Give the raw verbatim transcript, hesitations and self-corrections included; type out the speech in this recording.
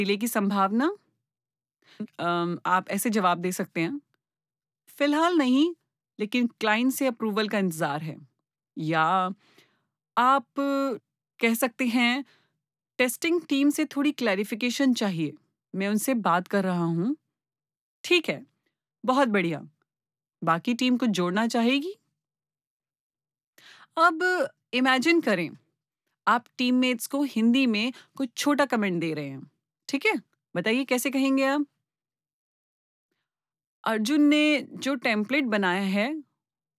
Delay की संभावना? अम, आप ऐसे जवाब दे सकते हैं, फिलहाल नहीं, लेकिन क्लाइंट से अप्रूवल का इंतज़ार है। या आप कह सकते हैं, टेस्टिंग टीम से थोड़ी क्लैरिफ़िकेशन चाहिए, मैं उनसे बात कर रहा हूँ। ठीक है, बहुत बढ़िया। बाकी टीम कुछ जोड़ना चाहेगी? अब इमेजिन करें, आप टीममेट्स को हिंदी में कुछ छोटा कमेंट दे रहे हैं, ठीक है? बताइए कैसे कहेंगे आप? अर्जुन ने जो टेम्पलेट बनाया है,